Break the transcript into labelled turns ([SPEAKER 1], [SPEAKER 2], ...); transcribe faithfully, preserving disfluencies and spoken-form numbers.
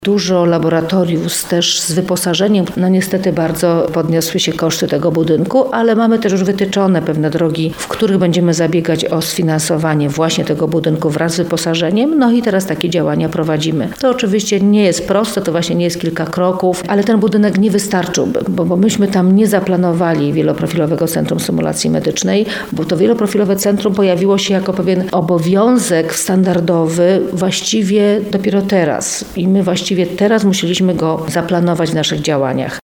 [SPEAKER 1] Dużo laboratoriów też z wyposażeniem. No niestety bardzo podniosły się koszty tego budynku, ale mamy też już wytyczone pewne drogi, w których będziemy zabiegać o sfinansowanie właśnie tego budynku wraz z wyposażeniem. No i teraz takie działania prowadzimy. To oczywiście nie jest proste, to właśnie nie jest kilka kroków, ale ten budynek nie wystarczyłby, bo, bo myśmy tam nie zaplanowali wieloprofilowego Centrum Symulacji Medycznej, bo to wieloprofilowe centrum pojawiło się jako pewien obowiązek standardowy właściwie dopiero teraz. I my właściwie teraz musieliśmy go zaplanować w naszych działaniach.